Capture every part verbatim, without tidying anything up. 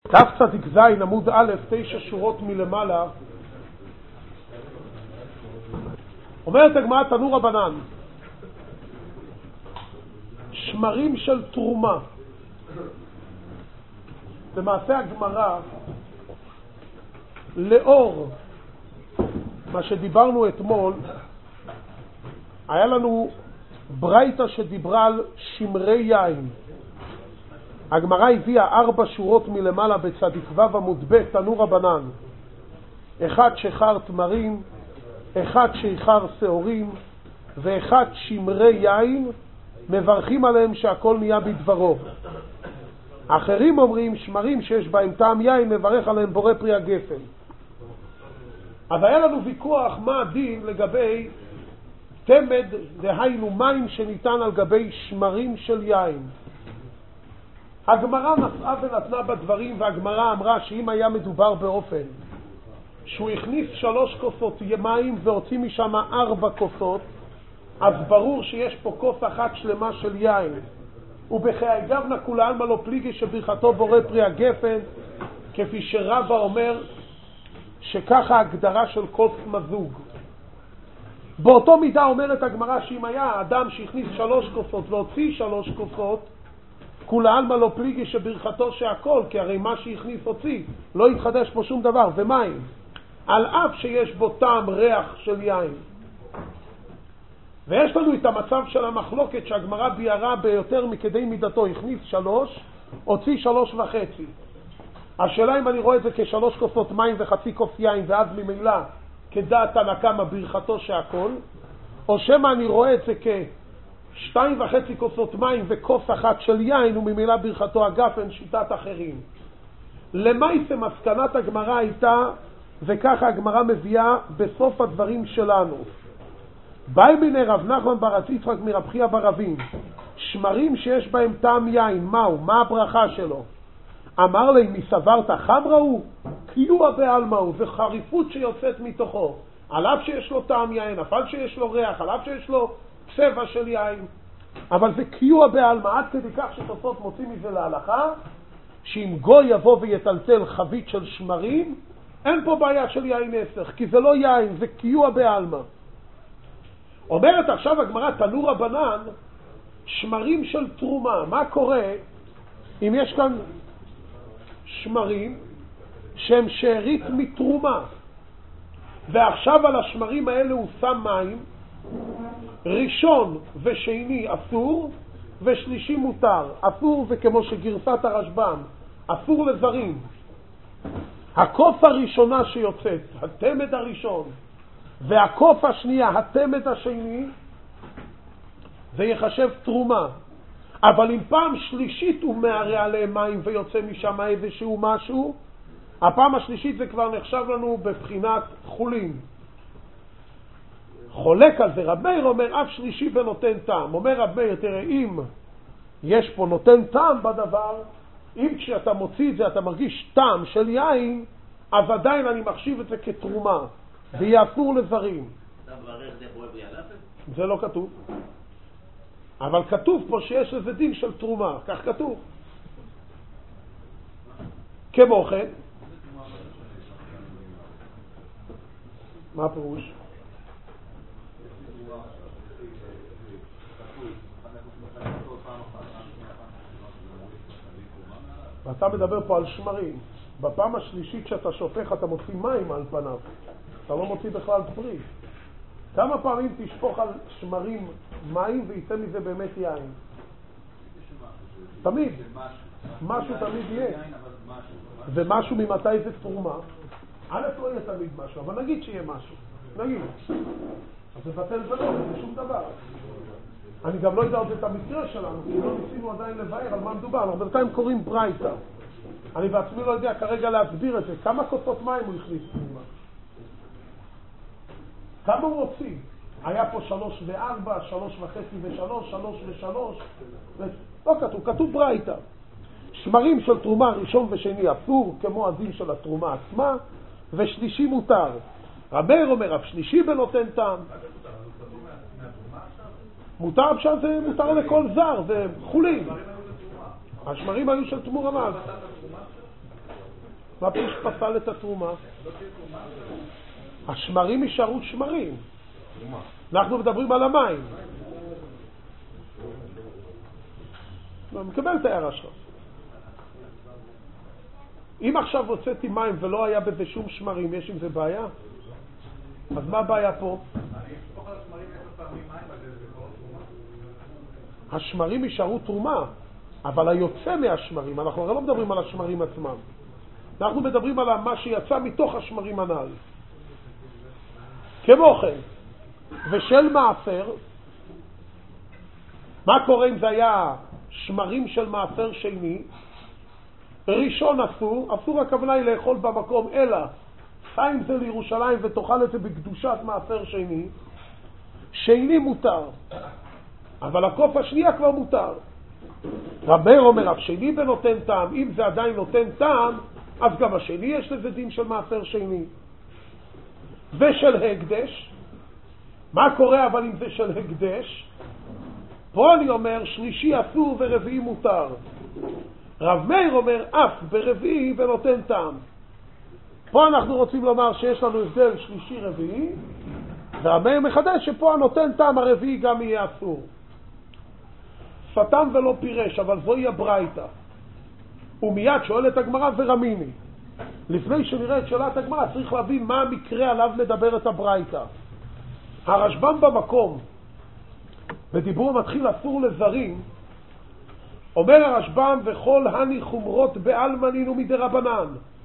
דף צדיק זין עמוד א', תשע שורות מלמעלה. אומרת הגמרא תנו רבנן, שמרים של תרומה. במעשה הגמרא, לאור מה שדיברנו אתמול, היה לנו ברייתא שדיברה על שמרי יין. הגמרא הביאה ארבע שורות מלמעלה בצדיק ו' עמוד ב', תנו רבנן, אחד שחר תמרים, אחד שיחר שעורים, ואחד שמרי יין, מברכים עליהם שהכל נהיה בדברו. אחרים אומרים שמרים שיש בהם טעם יין, מברך עליהם בורא פרי הגפן. אז היה לנו ויכוח מה הדין לגבי תמד, דהיינו מים שניתן על גבי שמרים של יין. הגמרא נסעה ונתנה בדברים, והגמרא אמרה שאם היה מדובר באופן שהוא הכניס שלוש כוסות מים והוציא משם ארבע כוסות, אז ברור שיש פה כוס אחת שלמה של יין. ובחיי גבנה כולה עלמא לא פליגי שברכתו בורא פרי הגפן, כפי שרבא אומר שככה הגדרה של כוס מזוג. באותו מידה אומרת הגמרא שאם היה אדם שהכניס שלוש כוסות והוציא שלוש כוסות, כולה עלמא לא פליגי שברכתו שהכל, כי הרי מה שהכניס הוציא לא יתחדש פה שום דבר. ומים על אף שיש בו טעם ריח של יין. ויש לנו את המצב של המחלוקת שהגמרא ביארה ביותר מכדי מידתו, הכניס שלוש, הוציא שלוש וחצי. השאלה אם אני רואה את זה כשלוש כוסות מים וחצי כוס יין, ואז ממילא כדעת הנקמה ברכתו שהכל, או שמה אני רואה את זה כשתיים וחצי כוסות מים וכוס אחת של יין, וממילא ברכתו הגפן, שיטת אחרים. למעשה מסקנת הגמרא הייתה, וככה הגמרא מביאה בסוף הדברים שלנו, באי מיני רב נחמן בר יצחק מרב חייא בר אבין, שמרים שיש בהם טעם יין, מהו? מה הברכה שלו? אמר לי, מסברת חמרה הוא? קיוע בעלמא הוא, זה חריפות שיוצאת מתוכו, על אף שיש לו טעם יין, אף על שיש לו ריח, על אף שיש לו צבע של יין, אבל זה קיוע בעלמא, עד כדי כך שתוספות מוצאים מזה להלכה שאם גוי יבוא ויטלטל חבית של שמרים, אין פה בעיה של יין נסך, כי זה לא יין, זה קיוע בעלמא. אומרת עכשיו הגמרא תנו רבנן, שמרים של תרומה. מה קורה אם יש כאן שמרים שהם שארית מתרומה, ועכשיו על השמרים האלה הוא שם מים, ראשון ושני אסור ושלישי מותר. אסור זה כמו שגרסת הרשב"ם, אסור לזרים. הקוף הראשונה שיוצאת, התמד הראשון, והקוף השנייה, התמד השני, זה יחשב תרומה. אבל אם פעם שלישית הוא מערה עליהם מים ויוצא משם איזשהו משהו, הפעם השלישית זה כבר נחשב לנו בבחינת חולין. חולק על זה רב מאיר, אומר אף שלישי ונותן טעם. אומר רב מאיר, תראה, אם יש פה נותן טעם בדבר, אם כשאתה מוציא את זה אתה מרגיש טעם של יין, אז עדיין אני מחשיב את זה כתרומה, ויאסור לזרים. זה לא כתוב, אבל כתוב פה שיש לזה דין של תרומה, כך כתוב. כמו כן, מה הפירוש? ואתה מדבר פה על שמרים. בפעם השלישית שאתה שופך אתה מוציא מים על פניו, אתה לא מוציא בכלל פרי. כמה פעמים תשפוך על שמרים מים ויצא מזה באמת יין? תמיד. משהו תמיד יהיה. ומשהו ממתי זה תרומה? א' לא יהיה תמיד משהו, אבל נגיד שיהיה משהו. נגיד. אז זה בטל ולא, זה שום דבר. אני גם לא יודע עוד את המקרה שלנו, כי לא ניסינו עדיין לבאר על מה מדובר. אנחנו בינתיים קוראים ברייתא. אני בעצמי לא יודע כרגע להסביר את זה. כמה כוסות מים הוא הכניס פנימה? כמה הוא הוציא? היה פה שלוש וארבע, שלוש וחצי ושלוש, שלוש ושלוש. לא כתוב, כתוב ברייתא. שמרים של תרומה ראשון ושני אסור, כמו הדין של התרומה עצמה, ושלישי מותר. רב מאיר אומר, אף שלישי בנותן טעם. מותר עכשיו, זה מותר לכל זר, זה חולין. השמרים היו של תמורה מאז. מה פירוש פסל את התרומה? השמרים יישארו שמרים. אנחנו מדברים על המים. אני מקבל את ההערה שלך. אם עכשיו הוצאתי מים ולא היה בזה שום שמרים, יש עם זה בעיה? אז מה הבעיה פה? השמרים יישארו תרומה, אבל היוצא מהשמרים, אנחנו הרי לא מדברים על השמרים עצמם. אנחנו מדברים על מה שיצא מתוך השמרים הנ"ל. כמו כן, ושל מעשר, מה קורה אם זה היה שמרים של מעשר שני? ראשון אסור, אסור הכוונה היא לאכול במקום, אלא סע עם זה לירושלים ותאכל את זה בקדושת מעשר שני. שני מותר, אבל הקוף השנייה כבר מותר. רב מאיר אומר, השני בנותן טעם, אם זה עדיין נותן טעם, אז גם השני יש לזה דין של מעשר שני. ושל הקדש, מה קורה אבל אם זה של הקדש? פה אני אומר, שלישי אסור ורביעי מותר. רב מאיר אומר, אף ברביעי ונותן טעם. פה אנחנו רוצים לומר שיש לנו הבדל שלישי רביעי, ורב מאיר מחדש שפה הנותן טעם הרביעי גם יהיה אסור. סתם ולא פירש, אבל זוהי הברייתא. ומיד שואלת הגמרא ורמיני. לפני שנראה את שאלת הגמרא צריך להבין מה המקרה עליו מדברת הברייתא. הרשב"ם במקום, בדיבור מתחיל אסור לזרים, אומר הרשב"ם, וכל הני חומרות באלמנין ומדרבנן,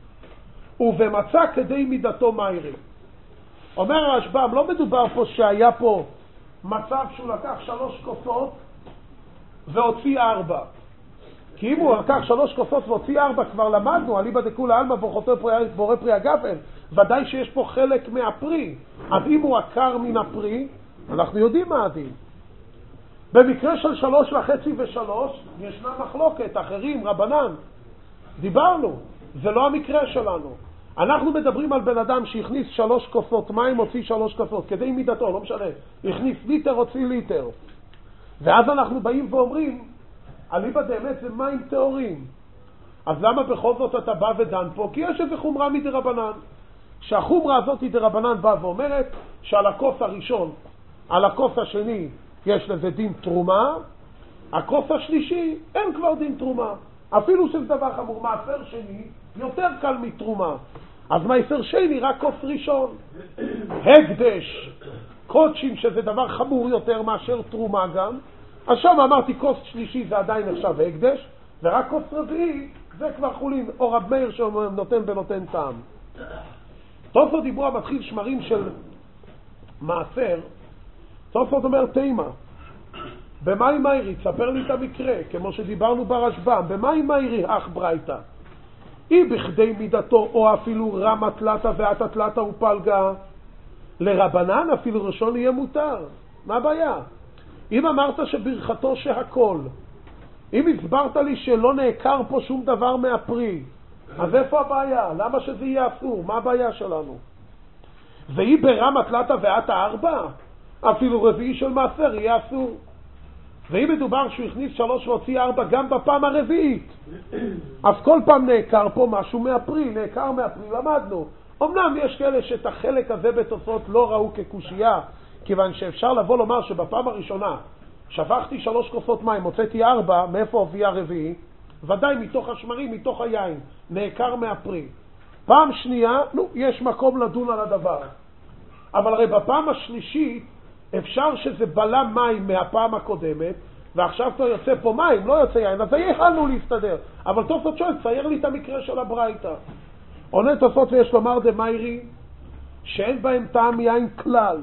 ובמצא כדי מידתו מיירי. אומר הרשב"ם, לא מדובר פה שהיה פה מצב שהוא לקח שלוש כוסות והוציא ארבע. כי אם הוא לקח שלוש כוסות והוציא ארבע, כבר למדנו, אליבא דכולי עלמא בורא פרי הגפן, ודאי שיש פה חלק מהפרי. אז אם הוא עקר מן הפרי, אנחנו יודעים מה הדין. במקרה של שלוש וחצי ושלוש, ישנה מחלוקת, אחרים, רבנן. דיברנו, זה לא המקרה שלנו. אנחנו מדברים על בן אדם שהכניס שלוש כוסות מים, הוציא שלוש כוסות, כדי מידתו, לא משנה. הכניס ליטר, הוציא ליטר. ואז אנחנו באים ואומרים, אליבא דאמת זה מים טהורים. אז למה בכל זאת אתה בא ודן פה? כי יש איזו חומרה מדרבנן. שהחומרה הזאת דרבנן באה ואומרת שעל הכוס הראשון, על הכוס השני, יש לזה דין תרומה, הכוס השלישי אין כבר דין תרומה. אפילו שזה דבר חמור, מעשר שני יותר קל מתרומה. אז מעשר שני רק כוס ראשון. הקדש, קודשים, שזה דבר חמור יותר מאשר תרומה גם. אז שם אמרתי כוס שלישי זה עדיין עכשיו הקדש, ורק כוס רביעי זה כבר חולין, או רב מאיר שנותן בנותן טעם. תוספות דיברו המתחיל שמרים של מעשר, תוספות אומר תימה, במאי מאירי, תספר לי את המקרה, כמו שדיברנו ברשב"ם, במאי מאירי אך ברייתא, אי בכדי מידתו או אפילו רמה תלתה ואתה תלתה ופלגה, לרבנן אפילו ראשון יהיה מותר. מה הבעיה? אם אמרת שברכתו שהכל, אם הסברת לי שלא נעקר פה שום דבר מהפרי, אז איפה הבעיה? למה שזה יהיה אסור? מה הבעיה שלנו? והיא ברמה תלתה ואתה ארבע, אפילו רביעי של מעשר יהיה אסור. ואם מדובר שהוא הכניס שלוש והוציא ארבע גם בפעם הרביעית, אז כל פעם נעקר פה משהו מהפרי, נעקר מהפרי, למדנו. אמנם יש כאלה שאת החלק הזה בתוספות לא ראו כקושייה, כיוון שאפשר לבוא לומר שבפעם הראשונה שפכתי שלוש כוסות מים, הוצאתי ארבע, מאיפה הופיע הרביעי? ודאי מתוך השמרים, מתוך היין, נעקר מהפרי. פעם שנייה, נו, יש מקום לדון על הדבר. אבל הרי בפעם השלישית אפשר שזה בלם מים מהפעם הקודמת, ועכשיו כבר יוצא פה מים, לא יוצא יין, אז יכלנו להסתדר. אבל תוספות שואל, צייר לי את המקרה של הברייתא. עונה תוספות ויש לומר דמיירי, שאין בהם טעם יין כלל.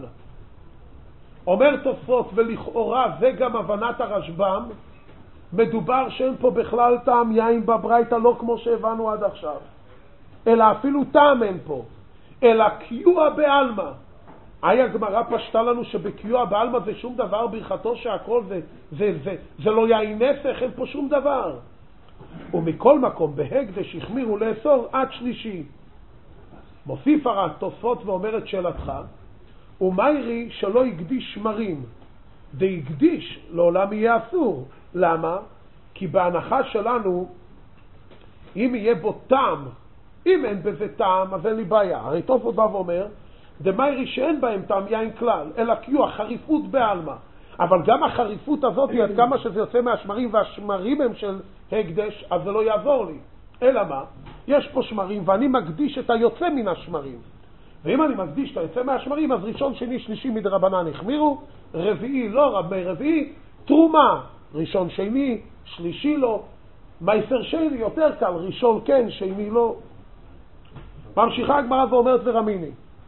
אומר תוספות, ולכאורה זה גם הבנת הרשב"ם, מדובר שאין פה בכלל טעם יין בברייתא, לא כמו שהבנו עד עכשיו. אלא אפילו טעם אין פה. אלא קיוע בעלמא. היה גמרא פשטה לנו שבקיוע בעלמא זה שום דבר, ברכתו שהכל זה, זה, זה, זה לא יין נסך, אין פה שום דבר. ומכל מקום בהקדש החמירו לאסור עד שלישי. מוסיף הר"ן תוספות ואומרת שאלתך, ומיירי שלא יקדיש שמרים, דיקדיש לעולם יהיה אסור. למה? כי בהנחה שלנו, אם יהיה בו טעם אם אין בזה טעם, אז אין לי בעיה. הרי תוספות בא ואומר, דמיירי שאין בהם טעם יין כלל, אלא קיו החריפות בעלמא. אבל גם החריפות הזאת, עד כמה שזה יוצא מהשמרים, והשמרים הם של הקדש, אז זה לא יעזור לי. אלא מה? יש פה שמרים, ואני מקדיש את היוצא מן השמרים. ואם אני מקדיש את היוצא מהשמרים, אז ראשון, שני, שלישי מדרבנן החמירו, רביעי לא, רבי רביעי, תרומה, ראשון, שני, שלישי לא, מייסר שני יותר קל, ראשון כן, שני לא. ממשיכה הגמרא ואומרת ורמיני.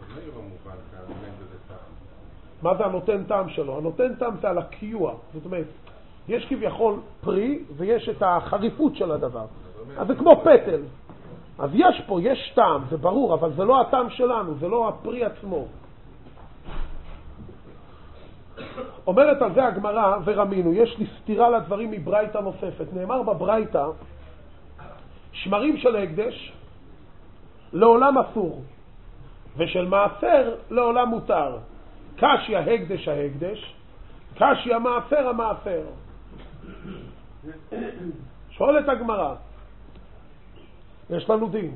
מה זה הנותן טעם שלו? הנותן טעם זה על הקיוע. זאת אומרת, יש כביכול פרי ויש את החריפות של הדבר. אז זה כמו פטל. אז יש פה, יש טעם, זה ברור, אבל זה לא הטעם שלנו, זה לא הפרי עצמו. אומרת על זה הגמרא ורמינו, יש לי סתירה לדברים מברייתא נוספת. נאמר בברייתא, שמרים של הקדש לעולם אסור, ושל מעשר לעולם מותר. קשיא הקדש ההקדש, קשיא מעשר המעשר. שואלת הגמרא, יש לנו דין.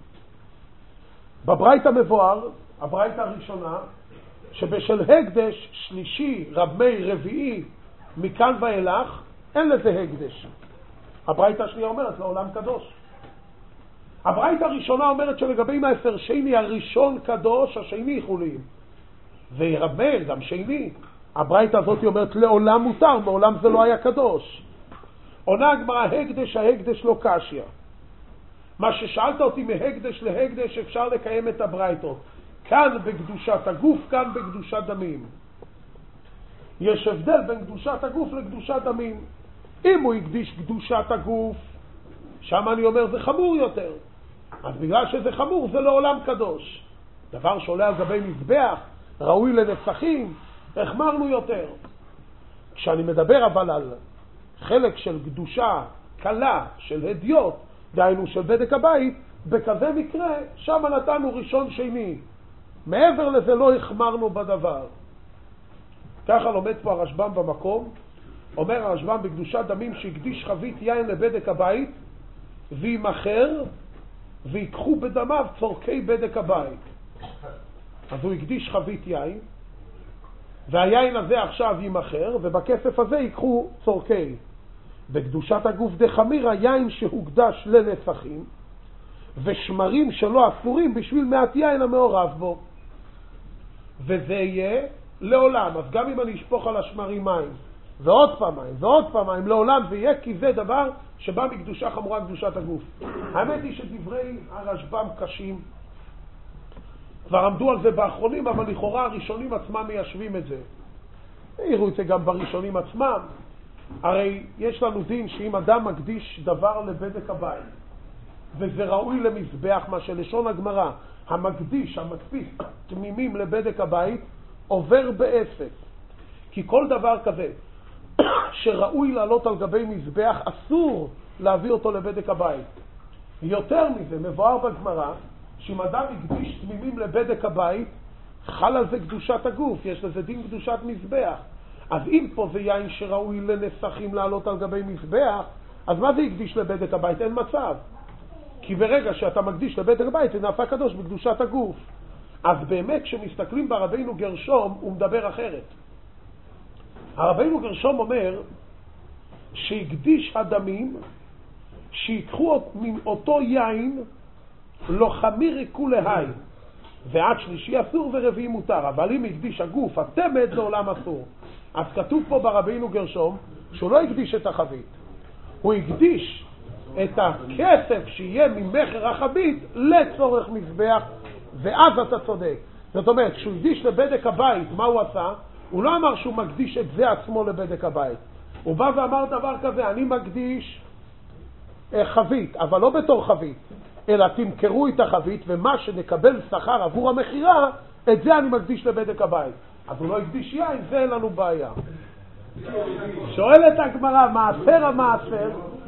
בברייתא מבואר, הברייתא הראשונה, שבשל הקדש שלישי, רבי רביעי, מכאן ואילך, אין לזה הקדש. הברייתא השנייה אומרת לעולם קדוש. הברייתא הראשונה אומרת שלגבי מעשר שני, הראשון קדוש, השני חולין. ורבי גם שני. הברייתא הזאת אומרת לעולם מותר, מעולם זה לא היה קדוש. עונה הגמרא, הקדש ההקדש לא קשיא. מה ששאלת אותי מהקדש להקדש אפשר לקיים את הברייתות. כאן בקדושת הגוף, כאן בקדושת דמים. יש הבדל בין קדושת הגוף לקדושת דמים. אם הוא הקדיש קדושת הגוף, שם אני אומר זה חמור יותר. אז בגלל שזה חמור זה לא עולם קדוש. דבר שעולה על גבי מזבח, ראוי לנצחים, החמרנו יותר. כשאני מדבר אבל על חלק של קדושה קלה, של הדיוט, דהיינו של בדק הבית, בכזה מקרה, שם נתנו ראשון שני. מעבר לזה לא החמרנו בדבר. ככה לומד פה הרשב"ם במקום, אומר הרשב"ם בקדושת דמים שהקדיש חבית יין לבדק הבית, וימחר, ויקחו בדמיו צורכי בדק הבית. אז הוא הקדיש חבית יין, והיין הזה עכשיו יימחר, ובכסף הזה ייקחו צורכי. בקדושת הגוף דחמיר, היין שהוקדש לנצחים, ושמרים שלא אסורים בשביל מעט יין המעורב בו. וזה יהיה לעולם. אז גם אם אני אשפוך על השמרים מים, ועוד פעם מים, ועוד פעם מים, לעולם זה יהיה, כי זה דבר שבא מקדושה חמורה קדושת הגוף. האמת היא שדברי הרשב"ם קשים, כבר עמדו על זה באחרונים, אבל לכאורה הראשונים עצמם מיישבים את זה. יראו את זה גם בראשונים עצמם. הרי יש לנו דין שאם אדם מקדיש דבר לבדק הבית, וזה ראוי למזבח, מה שלשון הגמרא, המקדיש, המקפיס, תמימים לבדק הבית, עובר באפס. כי כל דבר כזה שראוי לעלות על גבי מזבח, אסור להביא אותו לבדק הבית. יותר מזה, מבואר בגמרא, שאם אדם יקדיש תמימים לבדק הבית, חל על זה קדושת הגוף, יש לזה דין קדושת מזבח. אז אם פה זה יין שראוי לנסחים לעלות על גבי מזבח, אז מה זה יקדיש לבדק הבית? אין מצב. כי ברגע שאתה מקדיש לבדק הבית, זה נעשה קדוש בקדושת הגוף. אז באמת כשמסתכלים ברבינו גרשום, הוא מדבר אחרת. הרבינו גרשום אומר שהקדיש הדמים, שיקחו מאותו יין, לא חמיר כולהי, ועד שלישי אסור ורביעי מותר. אבל אם הקדיש הגוף, התמד לעולם אסור. אז כתוב פה ברבינו גרשום שהוא לא הקדיש את החבית, הוא הקדיש את הכסף שיהיה ממחר החבית לצורך מזבח, ואז אתה צודק. זאת אומרת, כשהוא הקדיש לבדק הבית, מה הוא עשה? הוא לא אמר שהוא מקדיש את זה עצמו לבדק הבית. הוא בא ואמר דבר כזה, אני מקדיש חבית, אבל לא בתור חבית, אלא תמכרו את החבית, ומה שנקבל שכר עבור המחירה, את זה אני מקדיש לבדק הבית. אז הוא לא הקדיש יין, זה אין לנו בעיה. שואלת הגמרא, מעשר המעשר,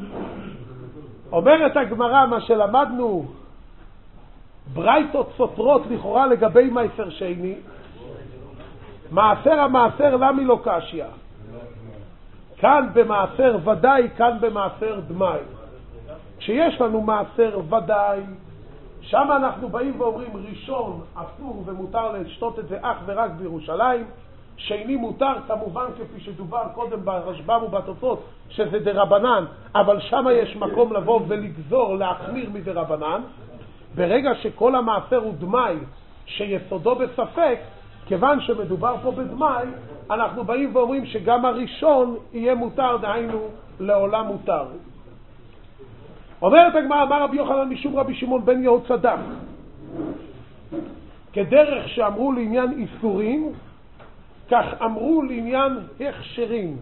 אומרת הגמרא, מה שלמדנו ברייתות סותרות לכאורה לגבי מעשר שני, מעשר המעשר למי לא קשיא. כאן במעשר ודאי, כאן במעשר דמי. כשיש לנו מעשר ודאי שם אנחנו באים ואומרים ראשון אסור ומותר לשתות את זה אך ורק בירושלים, שני מותר כמובן כפי שדובר קודם ברשב"ם ובתוספות שזה דרבנן, אבל שם יש מקום לבוא ולגזור להחמיר מדרבנן. ברגע שכל המעשר הוא דמי שיסודו בספק, כיוון שמדובר פה בדמי, אנחנו באים ואומרים שגם הראשון יהיה מותר, דהיינו לעולם מותר. אומרת הגמרא, אמר רבי יוחנן משום רבי שמעון בן יהוד צדק, כדרך שאמרו לעניין איסורים, כך אמרו לעניין הכשרים.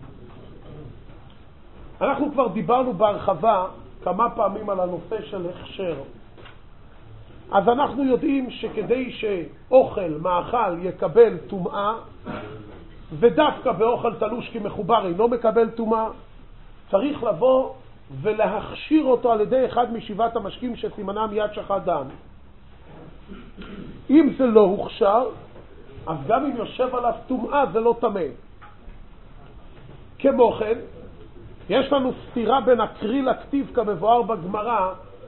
אנחנו כבר דיברנו בהרחבה כמה פעמים על הנושא של הכשר. אז אנחנו יודעים שכדי שאוכל, מאכל, יקבל טומאה, ודווקא באוכל תלוש כמחובר אינו מקבל טומאה, צריך לבוא ולהכשיר אותו על ידי אחד משבעת המשקים שסימנם יד שחת דם. אם זה לא הוכשר, אז גם אם יושב עליו טומאה זה לא טמא. כמו כן, יש לנו סתירה בין הקרי לכתיב כמבואר בגמרא.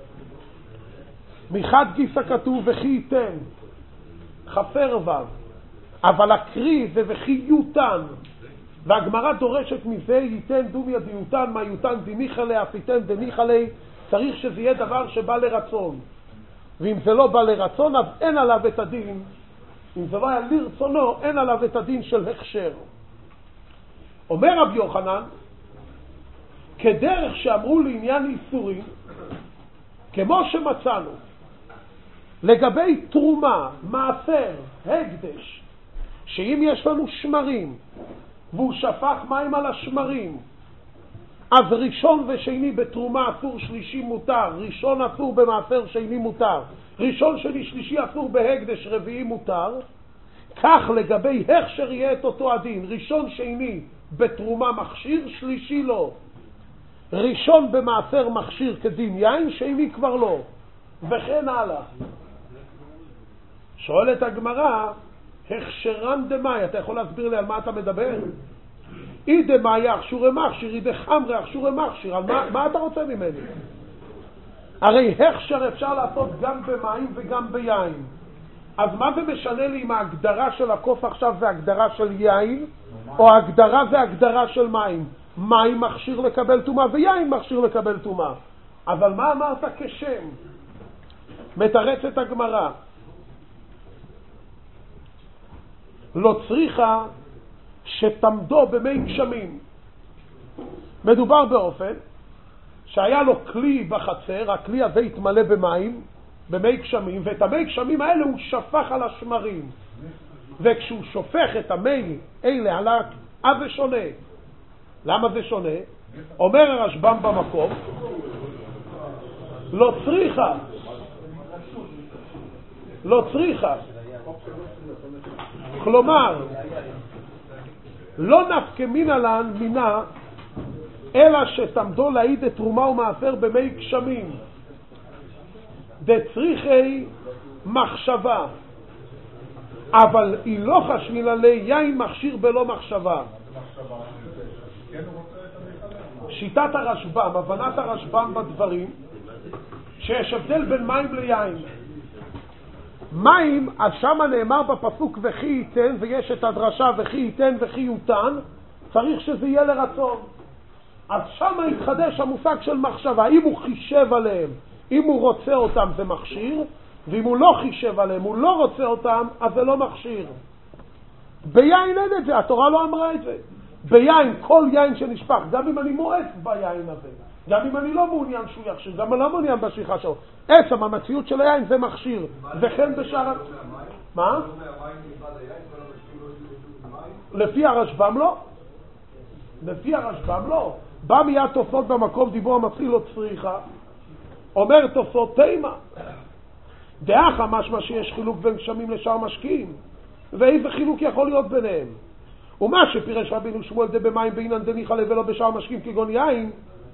מחד גיסא כתוב וכי ייתן, חסר וו, אבל הקרי זה וכי יותן, והגמרא דורשת מזה ייתן דומיה דיותן, מה יותן דניחא ליה, אף ייתן דניחא ליה. צריך שזה יהיה דבר שבא לרצון, ואם זה לא בא לרצון אז אין עליו את הדין, אם זה לא היה לרצונו אין עליו את הדין של הכשר. אומר רבי יוחנן, כדרך שאמרו לעניין איסורים, כמו שמצאנו לגבי תרומה, מעשר, הקדש, שאם יש לנו שמרים והוא שפך מים על השמרים, אז ראשון ושני בתרומה אסור, שלישי מותר, ראשון אסור במעשר, שני מותר, ראשון שני שלישי אסור בהקדש, רביעי מותר. כך לגבי הכשר יהיה את אותו הדין, ראשון שני בתרומה מכשיר, שלישי לא. ראשון במעשר מכשיר כדין יין, שני כבר לא, וכן הלאה. שואלת הגמרא, הכשרן דמאי, אתה יכול להסביר לי על מה אתה מדבר? אי דמאי הכשורי מכשיר, אי דחמרי הכשורי מכשיר, על מה, מה אתה רוצה ממני? הרי הכשר אפשר לעשות גם במים וגם ביין. אז מה זה משנה לי אם ההגדרה של הקוף עכשיו זה הגדרה של יין, או ההגדרה זה הגדרה של מים? מים מכשיר לקבל טומאה ויין מכשיר לקבל טומאה. אבל מה אמרת כשם? מתרצת הגמרא, לא צריכה שתמדו במי גשמים. מדובר באופן שהיה לו כלי בחצר, הכלי הזה התמלא במים, במי גשמים, ואת המי גשמים האלה הוא שפך על השמרים, וכשהוא שופך את המי אלה על אז זה שונה. למה זה שונה? אומר הרשב"ם במקום, לא צריכה לא צריכה כלומר לא נפקא מינה לן מינה אלא שתמדו להעיד את תרומה ומעשר במי גשמים, דצריכי מחשבה, אבל היא לא חשבילה לי יין מכשיר בלא מחשבה. שיטת הרשב"ם, הבנת הרשב"ם בדברים, שיש הבדל בין מים ליין. מים, אז שם נאמר בפסוק וכי ייתן, ויש את הדרשה וכי ייתן וכי יותן, צריך שזה יהיה לרצון. אז שם התחדש המושג של מחשבה, אם הוא חישב עליהם, אם הוא רוצה אותם זה מכשיר, ואם הוא לא חישב עליהם, הוא לא רוצה אותם, אז זה לא מכשיר. ביין אין את זה, התורה לא אמרה את זה. ביין, כל יין שנשפך, גם אם אני מועץ ביין הזה, גם אם אני לא מעוניין שהוא יכשיר, גם אני לא מעוניין בשליחה שלו, עצם המציאות של היין זה מכשיר, וכן בשאר... מה? לפי הרשב"ם לא. לפי הרשב"ם לא. בא מיד תוספות במקום דיבור המתחיל לא צריכה, אומר תוספות תימה דאחה משמע שיש חילוק בין גשמים לשאר משקים, ואיזה חילוק יכול להיות ביניהם? ומה שפירש רבינו שמואל דה במים בעינן דניחא ליה ולא בשאר משקים כגון יין.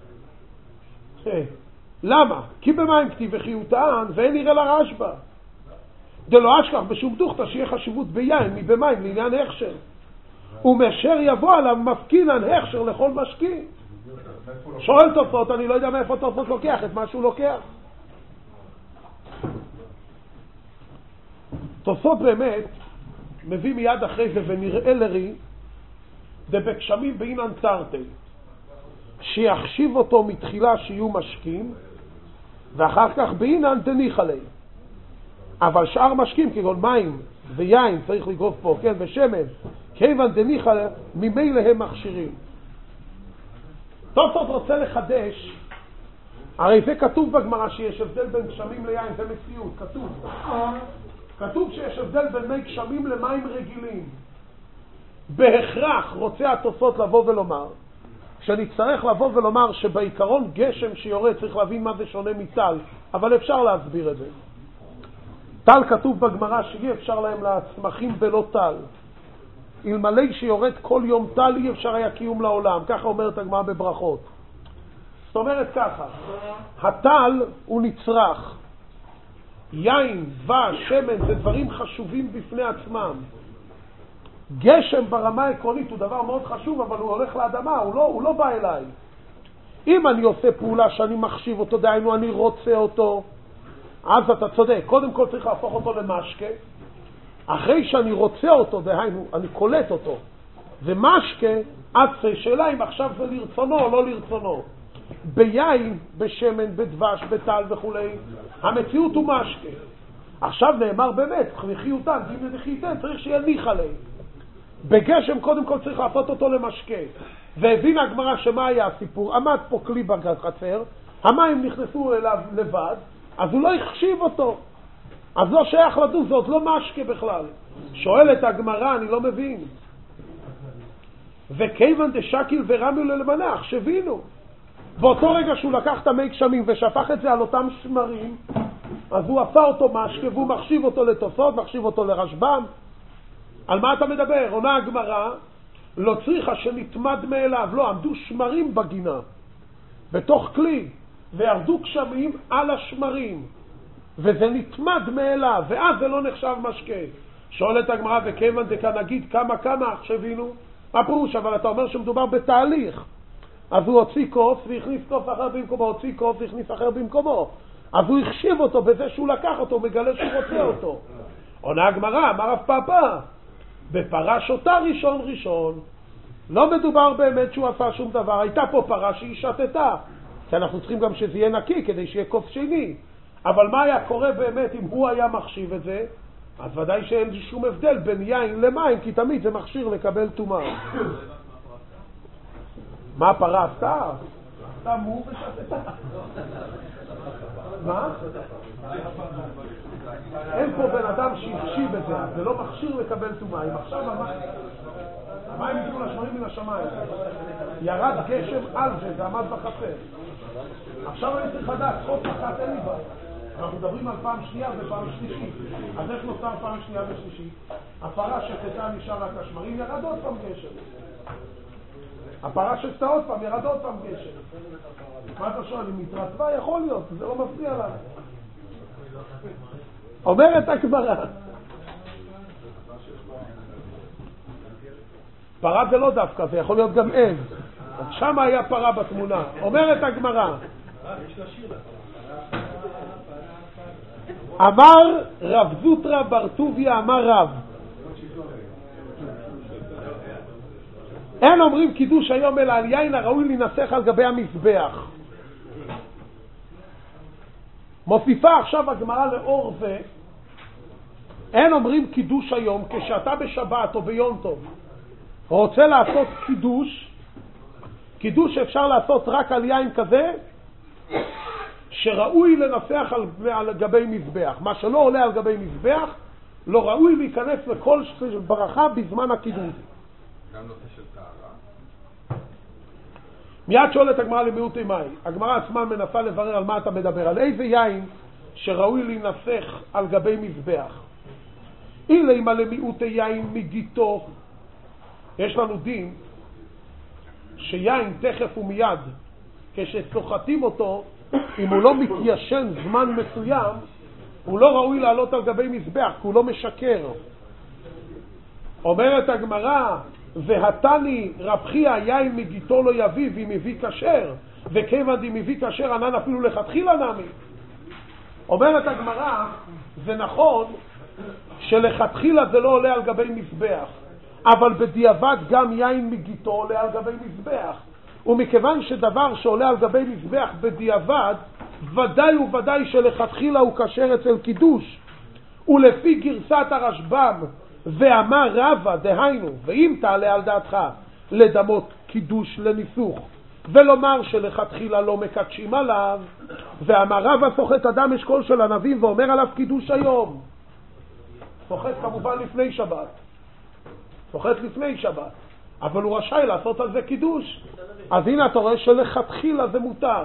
למה? כי במים כתיב וכי יותן, ואין נראה לרשב"א דלא אשכח בשום דוכתא שיהיה חשיבות ביין מבמים לעניין הכשר, ומאשר יבוא עליו מפקינן הכשר לכל משקים. שואל תוספות, אני לא יודע מאיפה תוספות לוקח את מה שהוא לוקח. תוספות באמת מביא מיד אחרי זה ונראה לרי דבקשמים באינן תרתי, שיחשיב אותו מתחילה שיהיו משקים, ואחר כך באינן תניח עליהם. אבל שאר משקים כגון מים ויין צריך לגרוף פה, כן, ושמן, כיוון תניח עליהם, ממילא הם מכשירים. תוספות רוצה לחדש, הרי זה כתוב בגמרא שיש הבדל בין גשמים ליין, זה מציאות, כתוב. כתוב שיש הבדל בין מי גשמים למים רגילים. בהכרח רוצה התוספות לבוא ולומר, שנצטרך לבוא ולומר שבעיקרון גשם שיורד צריך להבין מה זה שונה מטל, אבל אפשר להסביר את זה. טל כתוב בגמרא שאי אפשר להם להצמחים בלא טל. אלמלא שיורד כל יום טל אי אפשר היה קיום לעולם, ככה אומרת הגמרא בברכות. זאת אומרת ככה, הטל הוא נצרך, יין, דבש, שמן, זה דברים חשובים בפני עצמם. גשם ברמה העקרונית הוא דבר מאוד חשוב, אבל הוא הולך לאדמה, הוא לא, הוא לא בא אליי. אם אני עושה פעולה שאני מחשיב אותו, דהיינו אני רוצה אותו, אז אתה צודק, קודם כל צריך להפוך אותו למשקה, אחרי שאני רוצה אותו, דהיינו אני קולט אותו, ומשקה, אז שאלה אם עכשיו זה לרצונו או לא לרצונו. ביין, בשמן, בדבש, בטל וכו', המציאות הוא משקה. עכשיו נאמר באמת, וחיותן, דין וחיותן, צריך שיהיה ניח עליהם. בגשם קודם כל צריך לעשות אותו למשקה. והבין הגמרא שמה היה הסיפור, עמד פה כלי בחצר, המים נכנסו אליו לבד, אז הוא לא החשיב אותו. אז לא שייך לדו, זאת לא משקה בכלל. שואלת הגמרא, אני לא מבין. וכיוון דשקיל ורמיו ללמנח, שבינו. באותו רגע שהוא לקח את המי גשמים ושפך את זה על אותם שמרים, אז הוא עשה אותו משקה והוא מחשיב אותו לתוספות, מחשיב אותו לרשב"ם. על מה אתה מדבר? עונה הגמרא, לא צריכה שנתמד מאליו, לא, עמדו שמרים בגינה, בתוך כלי, וירדו גשמים על השמרים, וזה נתמד מאליו, ואז זה לא נחשב משקה. שואלת הגמרא, וכיוון דקה נגיד כמה כמה שבינו, מה פירוש? אבל אתה אומר שמדובר בתהליך. אז הוא הוציא כוס והכניס כוס אחר במקומו, הוציא כוס והכניס אחר במקומו. אז הוא החשיב אותו בזה שהוא לקח אותו, מגלה שהוא רוצה אותו. עונה הגמרא, אמר רב פאפא, בפרש אותה ראשון ראשון. לא מדובר באמת שהוא עשה שום דבר, הייתה פה פרה שהיא שתתה. כי אנחנו צריכים גם שזה יהיה נקי כדי שיהיה כוס שני. אבל מה היה קורה באמת אם הוא היה מחשיב את זה? אז ודאי שאין שום הבדל בין יין למים, כי תמיד זה מכשיר לקבל טומאה. מה הפרה עשתה? עשתה מו ושתתה. מה? אין פה בן אדם שהחשיב את זה, זה לא מכשיר לקבל טומאה. אם עכשיו המים יתנו לשמרים מן השמיים, ירד גשם על זה, זה עמד בחצר. עכשיו אני צריך לדעת, חוץ אחת אין לי בה. אנחנו מדברים על פעם שנייה ופעם שלישית. אז איך נוצר פעם שנייה ושלישית? הפרה שתתה נשאר רק השמרים, ירד עוד פעם גשם. הפרה שתתה עוד פעם, ירד עוד פעם גשם. מה אתה שואל? אם מתרטבה יכול להיות, זה לא מפריע לה. אומרת הגמרא. פרה זה לא דווקא, זה יכול להיות גם עז. אז שם היה פרה בתמונה. אומרת הגמרא. אמר רב זוטרא בר טוביה אמר רב, אין אומרים קידוש היום אלא על יין הראוי להינסח על גבי המזבח. מוסיפה עכשיו הגמרא לאור זה, אין אומרים קידוש היום כשאתה בשבת או ביום טוב רוצה לעשות קידוש, קידוש אפשר לעשות רק על יין כזה שראוי לנסח על, על גבי מזבח. מה שלא עולה על גבי מזבח לא ראוי להיכנס לכל ברכה בזמן הקידוש. גם נושא של טהרה. מיד שואלת הגמרא למיעוטי מים. הגמרא עצמה מנסה לברר על מה אתה מדבר, על איזה יין שראוי להינסח על גבי מזבח. אילי מה למיעוטי יין מגיתו, יש לנו דין שיין תכף ומיד כשסוחטים אותו, אם הוא לא מתיישן זמן מסוים הוא לא ראוי לעלות על גבי מזבח כי הוא לא משקר. אומרת הגמרא, והתני רב חייא יין מגיתו לא יביא ואם מביא כשר, וכיוון אם מביא כשר ענן אפילו לכתחילה נמי. אומרת הגמרא, זה נכון שלכתחילה זה לא עולה על גבי מזבח, אבל בדיעבד גם יין מגיטו עולה על גבי מזבח. ומכיוון שדבר שעולה על גבי מזבח בדיעבד, ודאי וודאי שלכתחילה הוא כשר אצל קידוש. ולפי גרסת הרשב"ם ואמר רבא, דהיינו, ואם תעלה על דעתך לדמות קידוש לניסוך ולומר שלכתחילה לא מקדשים עליו, ואמר רבא סוחט אדם אשכול של ענבים ואומר עליו קידוש היום, סוחט כמובן לפני שבת, סוחט לפני שבת, אבל הוא רשאי לעשות על זה קידוש. אז הנה אתה רואה שלכתחילה זה מותר.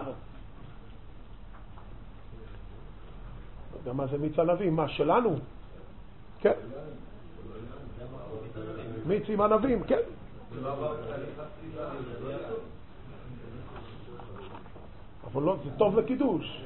גם מה זה מיץ ענבים? מה שלנו? כן. מיץ עם ענבים, כן. אבל לא, זה טוב לקידוש.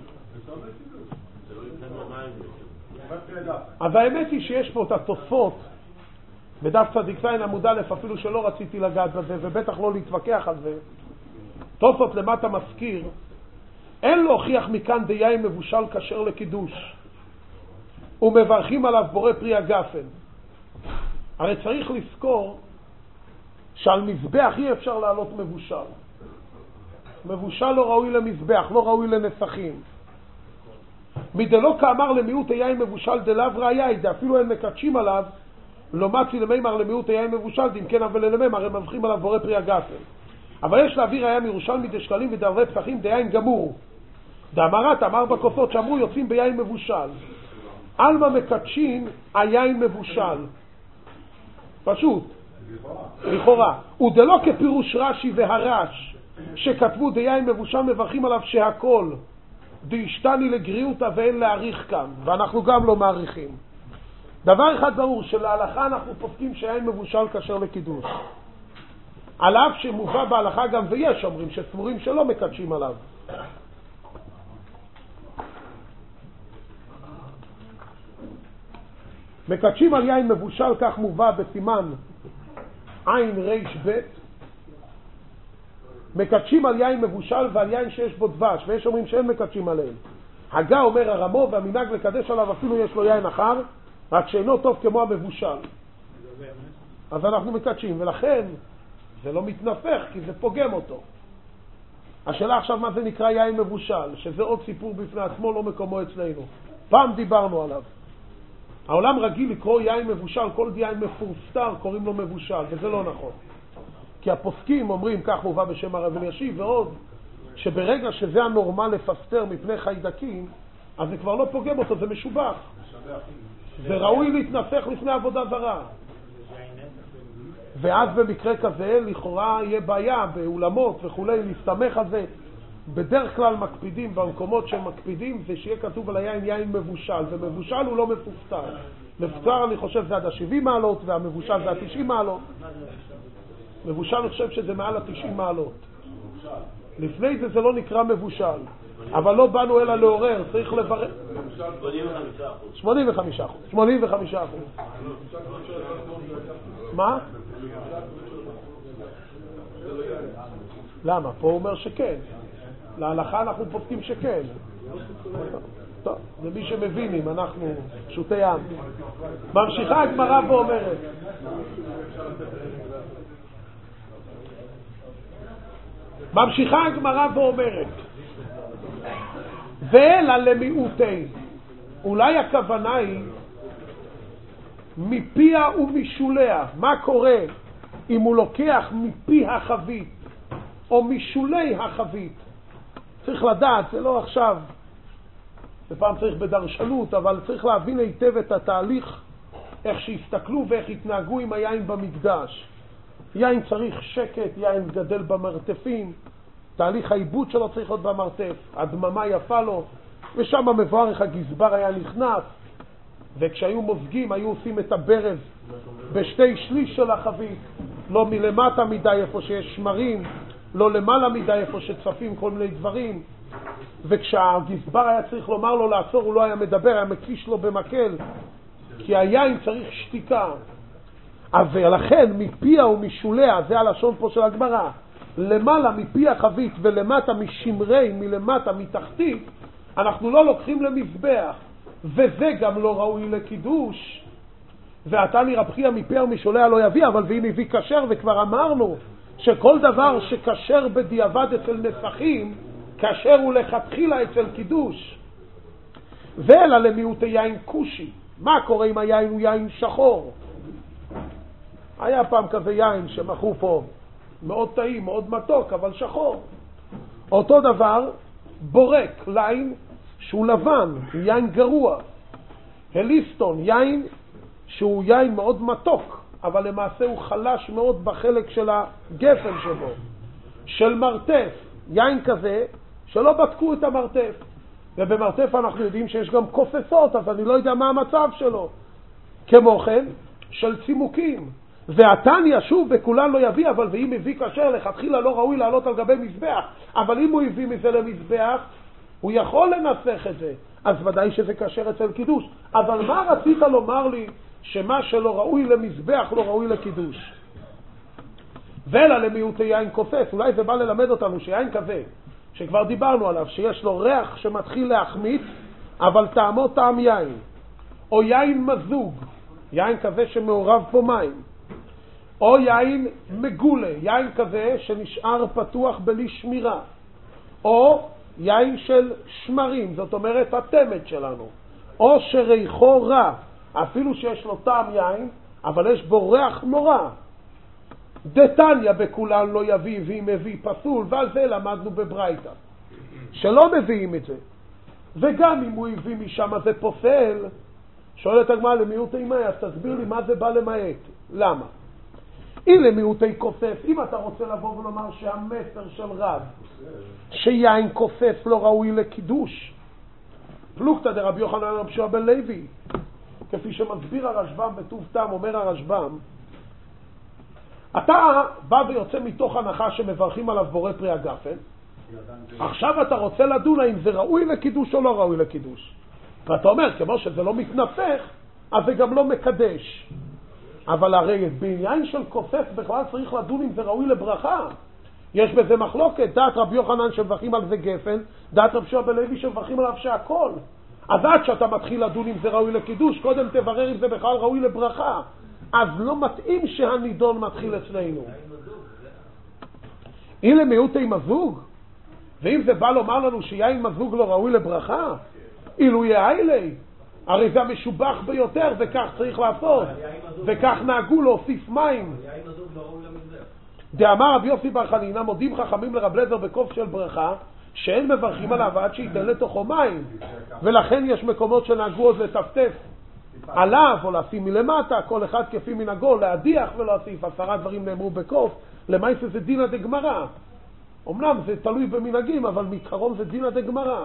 אז האמת היא שיש פה את התוספות בדף צדיק זין עמוד א', אפילו שלא רציתי לגעת בזה ובטח לא להתווכח על זה. תוספות למטה מזכיר, אין להוכיח מכאן דיין מבושל כשר לקידוש ומברכים עליו בורא פרי הגפן. הרי צריך לזכור שעל מזבח אי אפשר לעלות מבושל. מבושל לא ראוי למזבח, לא ראוי לנסחים. מדלא כאמר למיעוט היין מבושל דלאו ראיה, אפילו אין מקדשים עליו, לא מצי למימר למיעוט היין מבושל, אם כן אבל למימר, הרי מבחים עליו בורא פרי הגפן. אבל יש להביא ראיה מירושלמי דשקלים ודערבי פסחים דיין גמור. דאמרת אמר בכוסות שאמרו יוצאים ביין מבושל. אלמה מקדשים היין מבושל. פשוט. לכאורה. ודלא כפירוש רש"י והרש שכתבו דיין מבושל מברכים עליו שהכל דהשתני לגריעותא ואין להעריך כאן, ואנחנו גם לא מעריכים. דבר אחד ברור, שלהלכה אנחנו פוסקים שיין מבושל כשר לקידוש, על אף שמובא בהלכה גם ויש אומרים שסבורים שלא מקדשים עליו. מקדשים על יין מבושל, כך מובא בסימן עין ריש ב', מקדשים על יין מבושל ועל יין שיש בו דבש, ויש אומרים שאין מקדשים עליהם. הגה אומר הרמו, והמנהג לקדש עליו אפילו יש לו יין אחר, רק שאינו טוב כמו המבושל. אז אנחנו מקדשים, ולכן זה לא מתנפח, כי זה פוגם אותו. השאלה עכשיו מה זה נקרא יין מבושל, שזה עוד סיפור בפני עצמו, לא מקומו אצלנו. פעם דיברנו עליו. העולם רגיל לקרוא יין מבושל, כל יין מפורסטר קוראים לו מבושל, וזה לא נכון. כי הפוסקים אומרים, כך מובא בשם הרב אלישיב ועוד, שברגע שזה הנורמה לפסטר מפני חיידקים, אז זה כבר לא פוגם אותו, זה משובח. זה ראוי להתנפח לפני עבודה זרה. ואז במקרה כזה, לכאורה יהיה בעיה באולמות וכולי, להסתמך על זה. בדרך כלל מקפידים, במקומות שהם מקפידים, זה שיהיה כתוב על היין יין מבושל, ומבושל הוא לא מפוסטר. מפוסטר אני חושב זה עד ה-שבעים מעלות, והמבושל זה ה-תשעים מעלות. מבושל אני חושב שזה מעל ה-תשעים מעלות. לפני זה זה לא נקרא מבושל. אבל לא באנו אלא לעורר, צריך לברר. שמונים וחמישה אחוז. שמונים וחמישה אחוז. מה? למה? פה הוא אומר שכן. להלכה אנחנו פוסקים שכן. טוב, זה מי שמבינים, אנחנו פשוטי עם. ממשיכה הגמרא ואומרת. ממשיכה הגמרא ואומרת. ואלא למיעוטי. אולי הכוונה היא מפיה ומשוליה. מה קורה אם הוא לוקח מפי החבית או משולי החבית? צריך לדעת, זה לא עכשיו, זה פעם צריך בדרשנות, אבל צריך להבין היטב את התהליך, איך שהסתכלו ואיך התנהגו עם היין במקדש. יין צריך שקט, יין גדל במרתפים, תהליך העיבוד שלו צריך להיות במרתף, הדממה יפה לו, ושם מבואר הגזבר היה נכנס, וכשהיו מוזגים היו עושים את הברז בשתי שליש של החבית, לא מלמטה מדי איפה שיש שמרים, לא למעלה מדי איפה שצפים כל מיני דברים, וכשהגזבר היה צריך לומר לו לעצור הוא לא היה מדבר, היה מקיש לו במקל, כי היין צריך שתיקה. ולכן מפיה ומשוליה, זה הלשון פה של הגמרא, למעלה מפי החבית ולמטה משמרי, מלמטה מתחתית, אנחנו לא לוקחים למזבח, וזה גם לא ראוי לקידוש, ועתני רב חייא מפר משולע לא יביא, אבל ואם הביא כשר, וכבר אמרנו שכל דבר שכשר בדיעבד אצל נסכים, כשר הוא לכתחילה אצל קידוש. ואלא למיעוטי יין כושי. מה קורה אם היין הוא יין שחור? היה פעם כזה יין שמכרו פה, מאוד טעים, מאוד מתוק, אבל שחור. אותו דבר, בורק, ליין שהוא לבן, הוא יין גרוע. הליסטון, יין שהוא יין מאוד מתוק, אבל למעשה הוא חלש מאוד בחלק של הגפן שבו. של מרתף, יין כזה שלא בדקו את המרתף. ובמרתף אנחנו יודעים שיש גם קופסות, אז אני לא יודע מה המצב שלו. כמו כן, של צימוקים. והתניא שוב בכולן לא יביא, אבל ואם הביא כשר לכתחילה לא ראוי לעלות על גבי מזבח. אבל אם הוא הביא מזה למזבח, הוא יכול לנסח את זה. אז ודאי שזה כשר אצל קידוש. אבל מה רצית לומר לי שמה שלא ראוי למזבח לא ראוי לקידוש? ולא למיעוטי יין כופף. אולי זה בא ללמד אותנו שיין כזה, שכבר דיברנו עליו, שיש לו ריח שמתחיל להחמיץ, אבל טעמו טעם יין. או יין מזוג, יין כזה שמעורב פה מים. או יין מגולה, יין כזה שנשאר פתוח בלי שמירה. או יין של שמרים, זאת אומרת התמת שלנו. או שריחו רע, אפילו שיש לו טעם יין, אבל יש בו ריח נורא. דתניא בכולן לא יביא, ואם מביא פסול, ועל זה למדנו בברייתא שלא מביאים את זה. וגם אם הוא הביא משם זה פוסל. שואלת הגמרא למיעוטי מה, אז תסביר לי מה זה בא למעט. למה? אם למיעוטי כופף, אם אתה רוצה לבוא ולומר שהמסר של רב שיין כופף לא ראוי לקידוש, פלוגתא דרבי יוחנן רבי יהושע בן לוי, כפי שמסביר הרשב"ם בטוב טעם, אומר הרשב"ם, אתה בא ויוצא מתוך הנחה שמברכים עליו בורא פרי הגפן, עכשיו אתה רוצה לדון האם זה ראוי לקידוש או לא ראוי לקידוש. ואתה אומר, כמו שזה לא מתנפך, אז זה גם לא מקדש. אבל הרי בעניין של כופף בכלל צריך לדון אם זה ראוי לברכה. יש בזה מחלוקת, דעת רבי יוחנן שמברכים על זה גפן, דעת רבי יהושע בן לוי שמברכים עליו שהכל. אז עד שאתה מתחיל לדון אם זה ראוי לקידוש, קודם תברר אם זה בכלל ראוי לברכה. אז לא מתאים שהנידון מתחיל אצלנו. אם למיעוטי מזוג, ואם זה בא לומר לנו שיין מזוג לא ראוי לברכה, אילו יעילי, הרי זה המשובח ביותר, וכך צריך לעשות, וכך נהגו להוסיף מים. דאמר רבי יוסי בר חנינא, מודים חכמים לרב אליעזר בקוף של ברכה, שאין מברכים עליו עד שייתן לתוכו מים, ולכן יש מקומות שנהגו עוד לטפטף עליו או לשים מלמטה, כל אחד כפי מנהגו, להדיח ולהוסיף. עשרה דברים נאמרו בקוף, למעשה זה דינא דגמרא. אמנם זה תלוי במנהגים, אבל מעיקרון זה דינא דגמרא.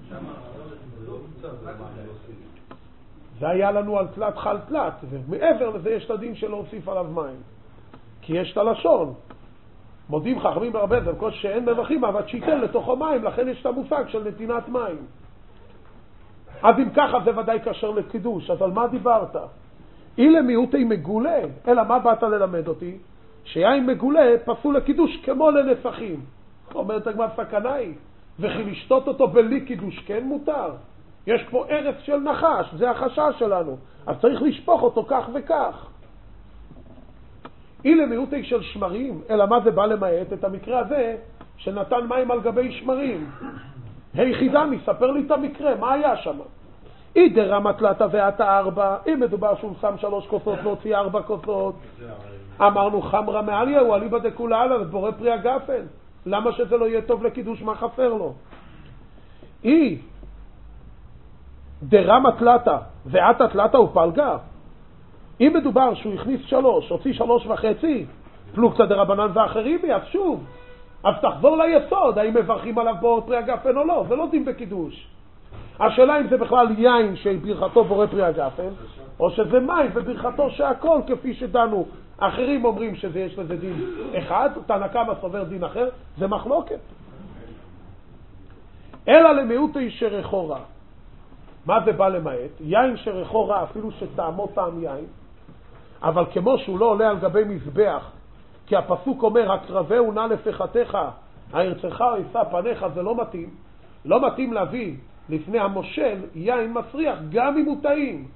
זה היה לנו על תלת חל תלת, ומעבר לזה יש את הדין שלא הוסיף עליו מים, כי יש את הלשון. מודים חכמים לרב אליעזר כל שאין מברכים אבל שייתן לתוכו מים, לכן יש את המושג של נתינת מים. אז אם ככה זה ודאי כשר לקידוש. אז על מה דיברת? אילא מיעוטי מגולה, אלא מה באת ללמד אותי? שיין מגולה פסול לקידוש כמו לנסכים. אומרת הגמרא סכנה היא, וכי לשתות אותו בלי קידוש כן מותר. יש פה ארץ של נחש, זה החשש שלנו, אז צריך לשפוך אותו כך וכך. אילא מיעוטי של שמרים, אלא מה זה בא למעט? את המקרה הזה שנתן מים על גבי שמרים. היחידה מספר לי את המקרה, מה היה שם? אי דרמת לטה ואתה ארבע, אם מדובר שהוא שם שלוש כוסות להוציא ארבע כוסות, אמרנו חמרה מעליה, הוא עליבא דכולי עלמא, בורא פרי הגפן. למה שזה לא יהיה טוב לקידוש? מה חסר לו? אי דרמת לטה ואתה תלתה הוא פלגה. אם מדובר שהוא הכניס שלוש, הוציא שלוש וחצי, פלוגתא דרבנן ואחרים, אז שוב, אז תחזור ליסוד, האם מברכים עליו בורא פרי הגפן או לא, זה לא דין בקידוש. השאלה אם זה בכלל יין של ברכתו בורא פרי הגפן, או שזה מים וברכתו שהכל כפי שדנו. אחרים אומרים שזה יש לזה דין אחד, תנא קמא סובר דין אחר, זה מחלוקת. אלא למיעוטי שריחו רע. מה זה בא למעט? יין שריחו רע, אפילו שטעמו טעם יין, אבל כמו שהוא לא עולה על גבי מזבח, כי הפסוק אומר, הקרבהו נא לפחתך, הירצך או יישא פניך, זה לא מתאים. לא מתאים להביא לפני המושל יין מסריח, גם אם הוא טעים.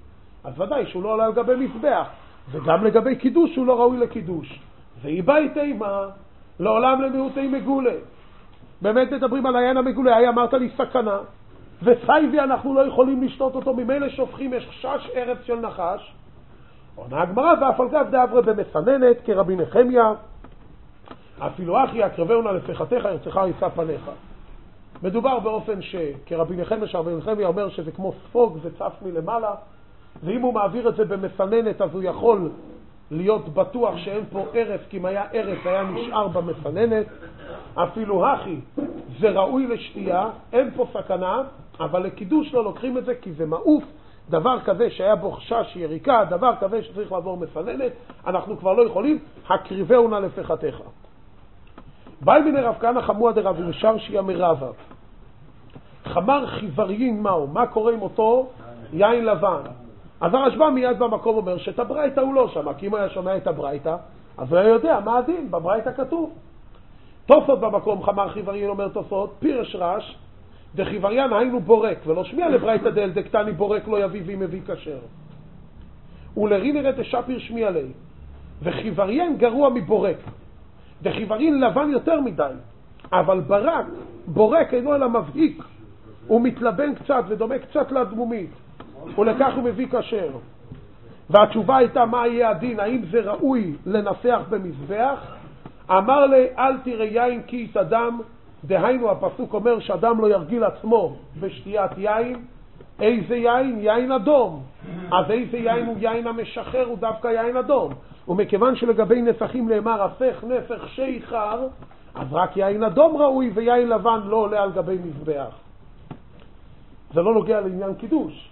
אז ודאי שהוא לא עולה על גבי מזבח, וגם לגבי קידוש הוא לא ראוי לקידוש. והיא בית אימה, לעולם למיעוטי מגולה. באמת מדברים על היין המגולה, היה אמרת לי סכנה, וסייבי אנחנו לא יכולים לשתות אותו, ממילא שופכים, יש חשש ארץ של נחש. עונה הגמרא, ואף על גב דאברה במסננת כרבי נחמיה, אפילו אחי הקרבהו נא לפחתך ירצך יישא פניך. מדובר באופן שכרבי נחמיה, שרבי נחמיה אומר שזה כמו ספוג, זה צף מלמעלה, ואם הוא מעביר את זה במסננת אז הוא יכול להיות בטוח שאין פה ערף, כי אם היה ערף היה נשאר במסננת. אפילו אחי זה ראוי לשתייה, אין פה סכנה, אבל לקידוש לא לוקחים את זה כי זה מעוף. דבר כזה שהיה בו חשש יריקה, דבר כזה שצריך לעבור מסננת, אנחנו כבר לא יכולים. הקריבהו נא לפחתך. באי מן רב כהנא חמוה דרב ושרשיה מרבה, חמר חיוורין מהו, מה קורה עם אותו יין לבן? אז הרשב"א מיד במקום אומר שאת הברייתא הוא לא שמע, כי אם היה שומע את הברייתא אז הוא היה יודע מה הדין, בברייתא כתוב. תוספות במקום חמר חיוורין אומר תוספות, פירש רש דחיווריין היינו בורק, ולא שמיע לברייתא דאל דקטני בורק לא יביא ואם מביא כשר. ולרינרא דשפיר שמיע לי, וחיוורין גרוע מבורק. דחיוורין לבן יותר מדי, אבל ברק, בורק אינו אלא מבהיק, הוא מתלבן קצת ודומה קצת לדמומית, ולכך הוא מביא כשר. והתשובה הייתה מה יהיה הדין, האם זה ראוי לנסח במזבח? אמר לי אל תראה יין כי יתאדם, דהיינו הפסוק אומר שאדם לא ירגיל עצמו בשתיית יין. איזה יין? יין אדום. אז איזה יין הוא יין המשחרר? הוא דווקא יין אדום. ומכיוון שלגבי נפחים נאמר הפך נפח שיחר, אז רק יין אדום ראוי ויין לבן לא עולה על גבי מזבח. זה לא נוגע לעניין קידוש.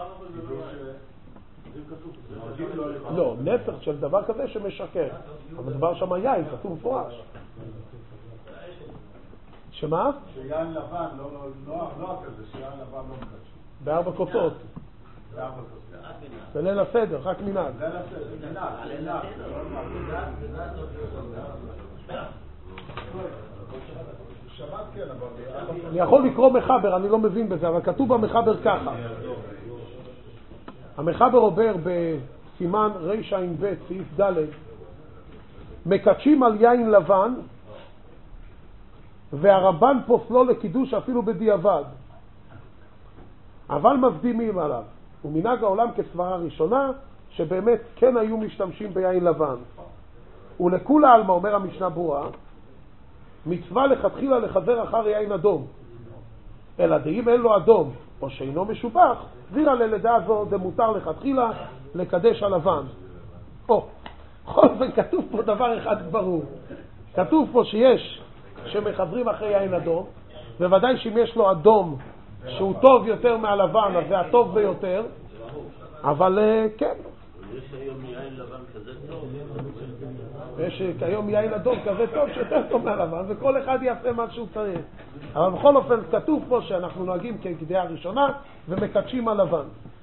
לא, נפח של דבר כזה שמשקר, אבל דבר שם יין, כתוב מפורש. שמה? שיין לבן, לא כזה, שיין לבן לא מקדשים. בארבע כוסות. בארבע כוסות. זה ליל הסדר, רק מנהג. ליל הסדר, מנהג, מנהג. שבת כן, אבל... אני יכול לקרוא מחבר, אני לא מבין בזה, אבל כתוב במחבר ככה. המחבר עובר בסימן רע"ב, סעיף ד', מקדשים על יין לבן, והרבן פוסלו לקידוש אפילו בדיעבד, אבל מבדימים עליו. ומנהג העולם כסברה ראשונה, שבאמת כן היו משתמשים ביין לבן. ולכולה עלמא, אומר המשנה ברורה, מצווה לכתחילה לחזר אחר יין אדום. אלא דאם אין לו אדום, או שאינו משובח, וירא ללדעה זו דמותר לכתחילה לקדש הלבן. או, בכל זאת כתוב פה דבר אחד ברור. כתוב פה שיש שמחזרים אחרי יין אדום, בוודאי שאם יש לו אדום שהוא טוב יותר מהלבן, אז זה הטוב ביותר, אבל כן. יש היום יין לבן כזה טוב. יש היום יין אדום כזה טוב שיותר טוב מהלבן, וכל אחד יעשה מה שהוא צריך. אבל בכל אופן כתוב פה שאנחנו נוהגים כקדיעה ראשונה ומקדשים הלבן.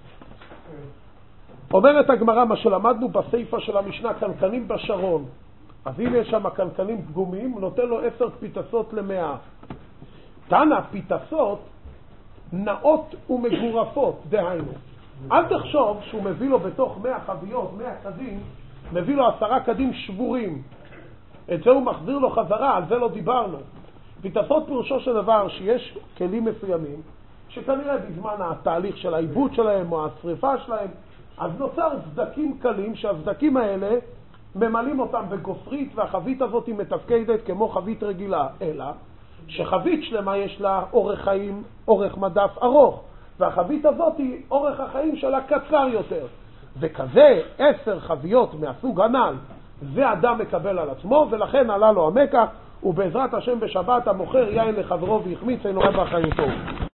אומרת הגמרא, מה שלמדנו בסייפה של המשנה, קנקנים בשרון. אז אם יש שם קנקנים פגומים, הוא נותן לו עשר פיתסות למאה. תנא, פיתסות נאות ומגורפות, דהיינו. אל תחשוב שהוא מביא לו בתוך מאה חביות, מאה קדים, מביא לו עשרה קדים שבורים. את זה הוא מחזיר לו חזרה, על זה לא דיברנו. פיתסות פירושו של דבר שיש כלים מסוימים, שכנראה בזמן התהליך של העיבוד שלהם או השריפה שלהם, אז נוצר סדקים קלים, שהסדקים האלה ממלאים אותם בגופרית, והחבית הזאת היא מתפקדת כמו חבית רגילה, אלא שחבית שלמה יש לה אורך חיים, אורך מדף ארוך, והחבית הזאת היא אורך החיים שלה קצר יותר. וכזה עשר חביות מהסוג הנ"ל זה אדם מקבל על עצמו, ולכן עלה לו המקח, ובעזרת השם בשבת המוכר יין לחברו והחמיץ אינו רע באחריותו.